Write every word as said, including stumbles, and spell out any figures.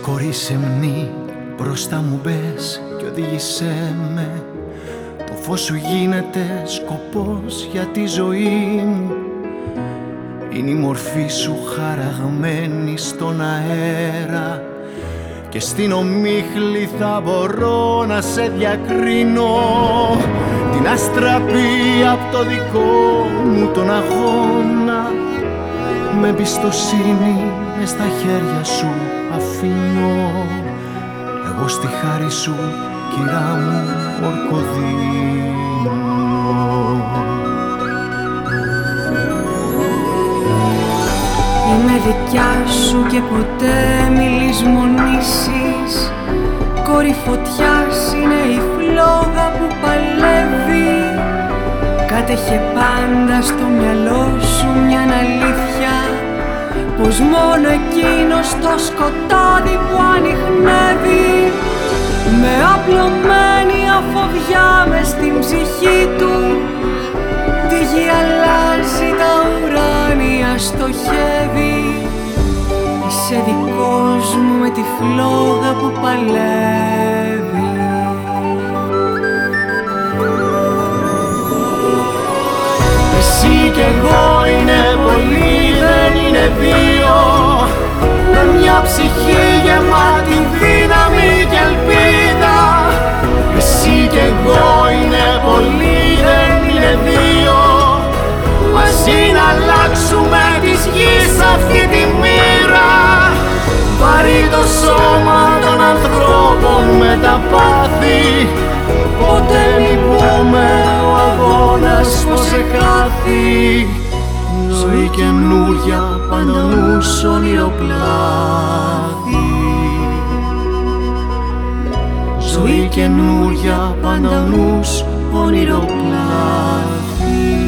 Κορί σεμνή, μπροστά μου μπες και οδήγησέ με. Το φως σου γίνεται σκοπός για τη ζωή μου. Είναι η μορφή σου χαραγμένη στον αέρα και στην ομίχλη θα μπορώ να σε διακρίνω. Την αστραπή απ' το δικό μου τον αγώνα, με εμπιστοσύνη μες στα χέρια σου αφήνω. Εγώ στη χάρη σου, κυρά μου, ορκοδίνω. Είμαι δικιά σου και ποτέ μη λησμονήσεις. Κόρη φωτιάς είναι η φλόγα που παλεύει. Κάτεχε πάντα στο μυαλό σου μιαν αλήθεια, πως μόνο εκείνος το σκοτάδι που ανιχνεύει. Με απλωμένη αφοβιά μες στην ψυχή του, τη γη αλλάζει, τα ουράνια στοχεύει. Είσαι δικός μου με τη φλόγα που παλεύει. Εσύ κι εγώ είναι πολύ, δεν είναι δύο. Με μια ψυχή γεμάτη δύναμη και ελπίδα. Εσύ κι εγώ είναι πολύ, δεν είναι δύο. Μαζί να αλλάξουμε της γης αυτή τη μοίρα. Βαρύ το σώμα των ανθρώπων με τα πάθη. Ποτέ μη πούμε ο αγώνας πως εκάθη. Ζωή καινούρια πάντα νους ονειροπλάθη. Ζωή καινούρια πάντα νους ονειροπλάθη.